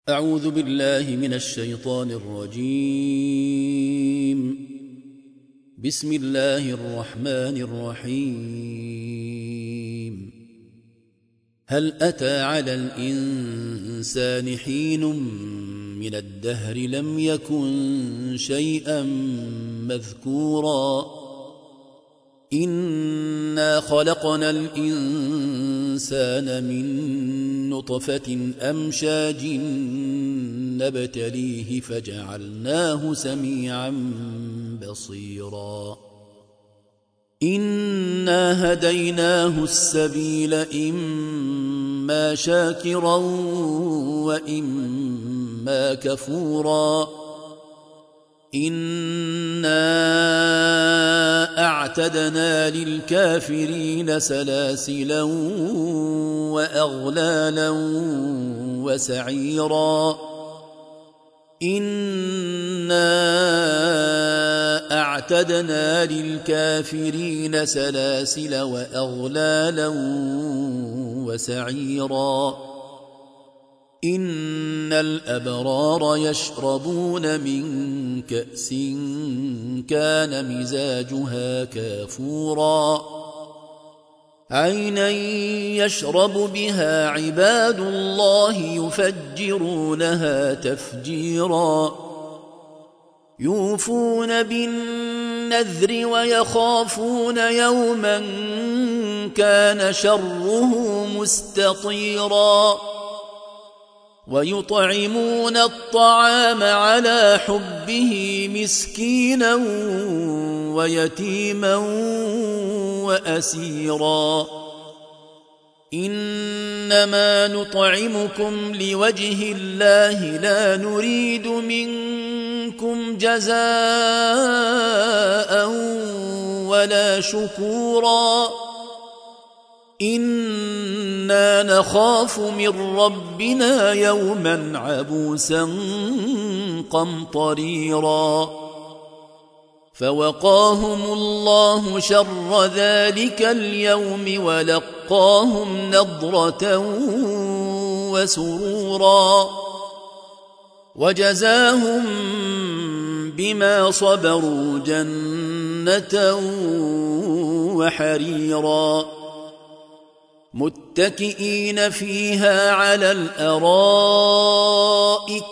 أعوذ بالله من الشيطان الرجيم. بسم الله الرحمن الرحيم. هل أتى على الإنسان حين من الدهر لم يكن شيئا مذكورا إنا خلقنا الإنسان من نطفة أمشاج نبتليه فجعلناه سميعا بصيرا إنا هديناه السبيل إما شاكرا وإما كفورا إنا أعتدنا للكافرين سلاسلا وأغلالا وسعيرا إنا أعتدنا للكافرين سلاسل وأغلالا وسعيرا إن الأبرار يشربون من كأس كان مزاجها كافورا عينا يشرب بها عباد الله يفجرونها تفجيرا يوفون بالنذر ويخافون يوما كان شره مستطيرا ويطعمون الطعام على حبه مسكينا ويتيما وأسيرا إنما نطعمكم لوجه الله لا نريد منكم جزاء ولا شكورا إنا نخاف من ربنا يوما عبوسا قمطريرا فوقاهم الله شر ذلك اليوم ولقاهم نضرة وسرورا وجزاهم بما صبروا جنة وحريرا متكئين فيها على الأرائك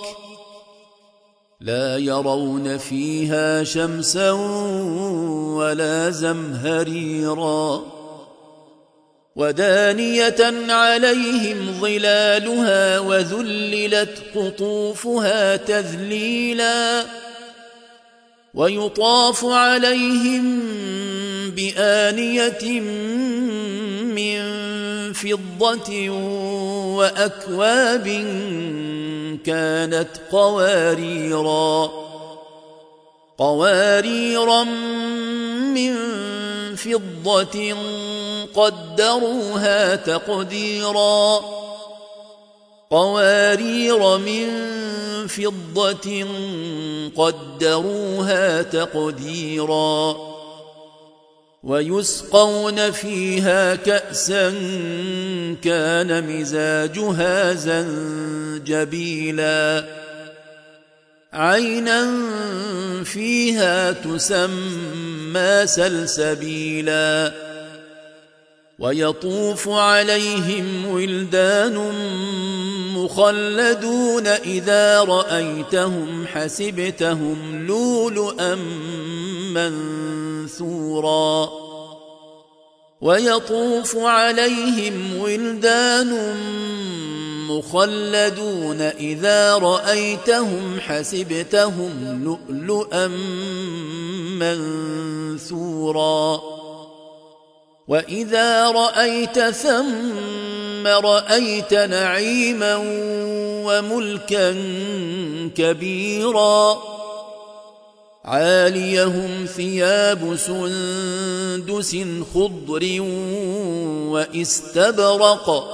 لا يرون فيها شمسا ولا زمهريرا ودانية عليهم ظلالها وذللت قطوفها تذليلا ويطاف عليهم بآنية من فضة وأكواب كانت قواريرا من فضة قدروها تقديرا قوارير من فضة قدروها تقديرا ويسقون فيها كأسا كان مزاجها زنجبيلا عينا فيها تسمى سلسبيلا ويطوف عليهم ولدان مخلدون إذا رأيتهم حسبتهم لؤلؤا منثورا ويطوف عليهم ولدان مخلدون إذا رأيتهم حسبتهم لؤلؤا منثورا وإذا رأيت ثم رأيت نعيما وملكا كبيرا عاليهم ثياب سندس خضر واستبرق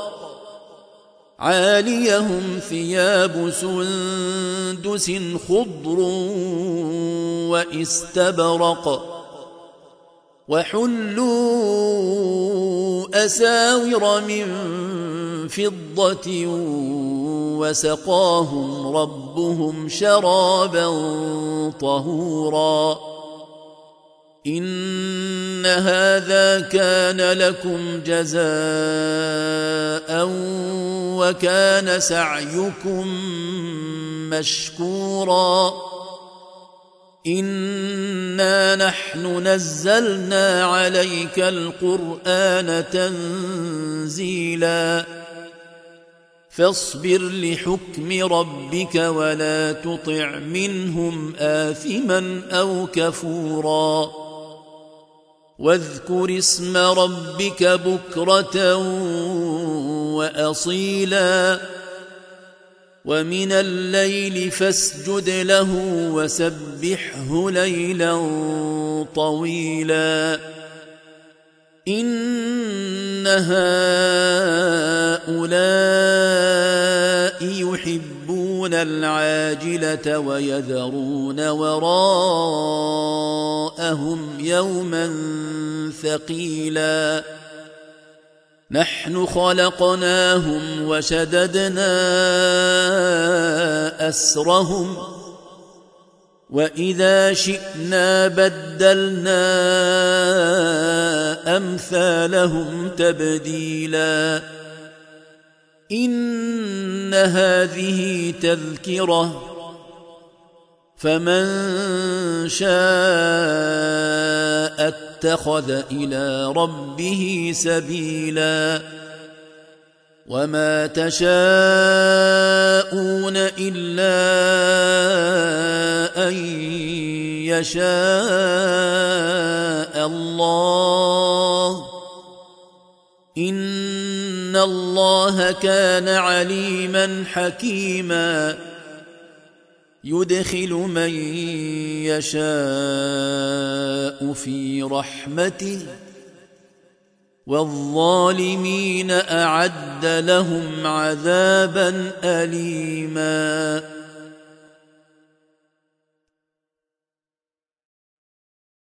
عاليهم ثياب سندس خضر واستبرق وحلوا أساور من فضة وسقاهم ربهم شرابا طهورا إن هذا كان لكم جزاء وكان سعيكم مشكورا إنا نحن نزلنا عليك القرآن تنزيلا فاصبر لحكم ربك ولا تطع منهم آثما أو كفورا واذكر اسم ربك بكرة وأصيلا ومن الليل فاسجد له وسبحه ليلا طويلا إن هؤلاء يحبون العاجلة ويذرون وراءهم يوما ثقيلا نحن خلقناهم وشددنا أسرهم وإذا شئنا بدلنا أمثالهم تبديلا إن هذه تذكرة فمن شاء اتخذ إلى ربه سبيلا وما تشاءون إلا أن يشاء الله إن الله كان عليما حكيما يدخل من يشاء في رحمته والظالمين أعد لهم عذابا أليما